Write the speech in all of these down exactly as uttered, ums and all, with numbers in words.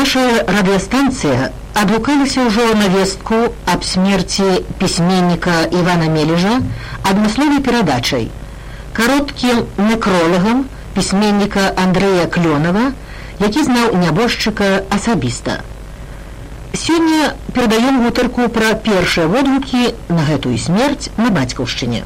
Наша радыёстанцыя адгукалася ўжо на вестку аб смерці пісьменніка Івана Мележа адмысловай перадачай, кароткім некролагам пісьменніка Андрэя Клёнава, які знаў нябожчыка асабіста. Сёння перадаём гутарку пра першыя водгукі на гэтую смерць на бацькаўшчыне.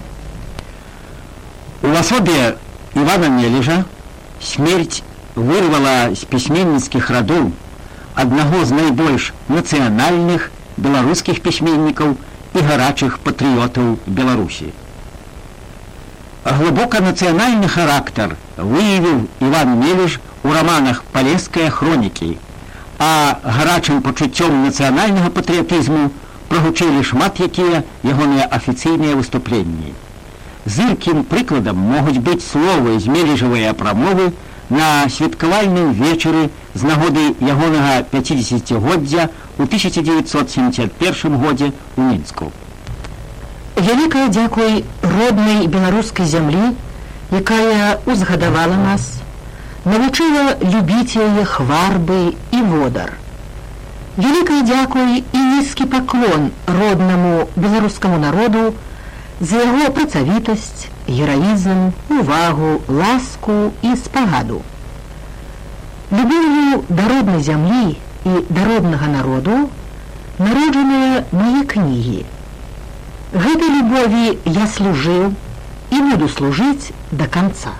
У асобе Івана Мележа смерць вырвала з пісьменніцкіх радоў аднаго з найбольш нацыянальных беларускіх пісьменнікаў і гарачых патрыётаў Беларусі. Глыбока нацыянальны характар выявіў Іван Мележ у раманах «Палеская хронікі», а гарачым пачуццём нацыянальнага патрыятызму прагучэлі шмат якія ягоныя афіцыйныя выступленні. Зыркім прыкладам могуць быць словы з мележавыя прамовы на святкавальным вечары з нагоды ягонага пяцідзесяцігоддзя ў тысяча дзевяцьсот семьдесят першым годзе ў Мінску. Вялікае дзякуй роднай беларускай зямлі, якая узгадавала нас, навучыла любіць яе хварбы і водар. Вялікае дзякуй і нізкі паклон роднаму беларускаму народу за яго працавітасць, гераізм, увагу, ласку і спагаду. Любоўю да роднай зямлі і да роднага народу народжаныя мае кнігі. Гэтай любові я служыў і буду служыць да канца.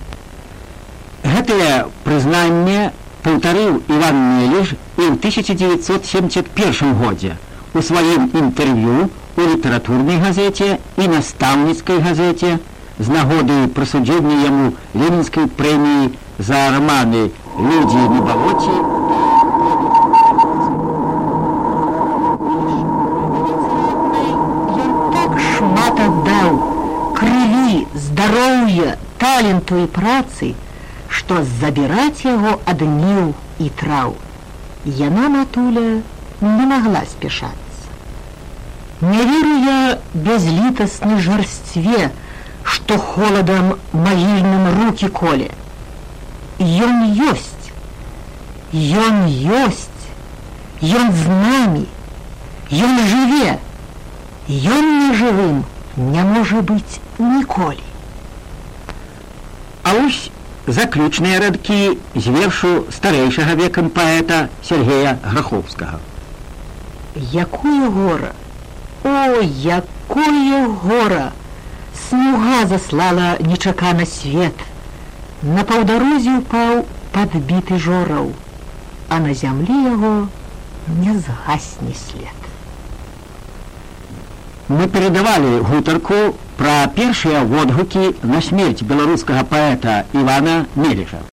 Гэтае прызнанне паўтарыў Іван Мележ і ў тысяча дзевяцьсот семьдесят першым годзе у сваім інтэрв'ю у літаратурнай газеце і настаўніцкай газеце з нагоды прысуджэння яму ленінскай прэміі за раманы «Людзі на балоце». Ён так шмат аддаў крыві, здароўя, таленту і працы, што забіраць яго ад ніў і траў яна, матуля, не магла спяшацца. Не веру я безлітаснай жарстве, што холадам магільным рукі коле. Ён ёсць, ён ёсць, ён з намі, ён жыве, ён нежывым не можа быць ніколі. А вось заключныя радкі з вершу старэйшага векам паэта Сергея Грахоўскага. Якое гора, о, якое гора! Снуга заслала нечакана свет. На паўдарозе ўпаў падбіты жораў, а на зямлі яго не згасне след. Мы перадавалі гутарку пра першыя водгукі на смерць беларускага паэта Івана Мележа.